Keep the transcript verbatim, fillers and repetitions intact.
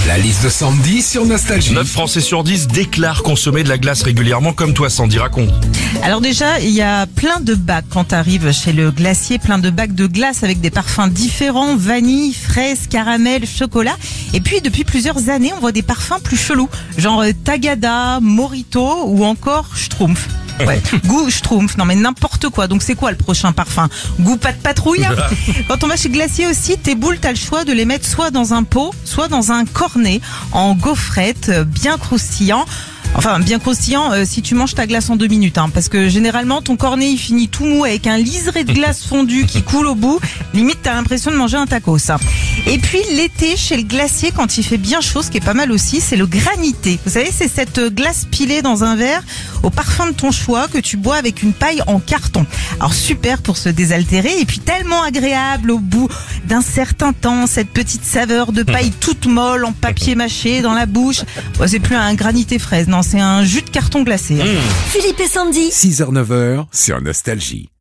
La liste de Sandy sur Nostalgie. neuf Français sur dix déclarent consommer de la glace régulièrement comme toi, Sandy, raconte. Alors déjà, il y a plein de bacs quand t'arrives chez le glacier, plein de bacs de glace avec des parfums différents, vanille, fraise, caramel, chocolat. Et puis depuis plusieurs années, on voit des parfums plus chelous, genre euh, Tagada, Morito ou encore Schtroumpf. Ouais, goût Schtroumpf, non mais n'importe quoi. Donc c'est quoi le prochain parfum? Goût pas de patrouille. Quand on va chez Glacier aussi, tes boules, t'as le choix de les mettre soit dans un pot, soit dans un cornet en gaufrette, bien croustillant. Enfin, bien croustillant euh, si tu manges ta glace en deux minutes, hein, parce que généralement ton cornet il finit tout mou avec un liseré de glace fondue qui coule au bout. Limite, t'as l'impression de manger un tacos. Hein. Et puis l'été chez le glacier, quand il fait bien chaud, ce qui est pas mal aussi, c'est le granité. Vous savez, c'est cette glace pilée dans un verre au parfum de ton choix que tu bois avec une paille en carton. Alors super pour se désaltérer et puis tellement agréable au bout d'un certain temps, cette petite saveur de paille toute molle en papier mâché dans la bouche. Bon, c'est plus un granité fraise, non, c'est un jus de carton glacé. Hein. Philippe et Sandy. six heures neuf heures sur Nostalgie.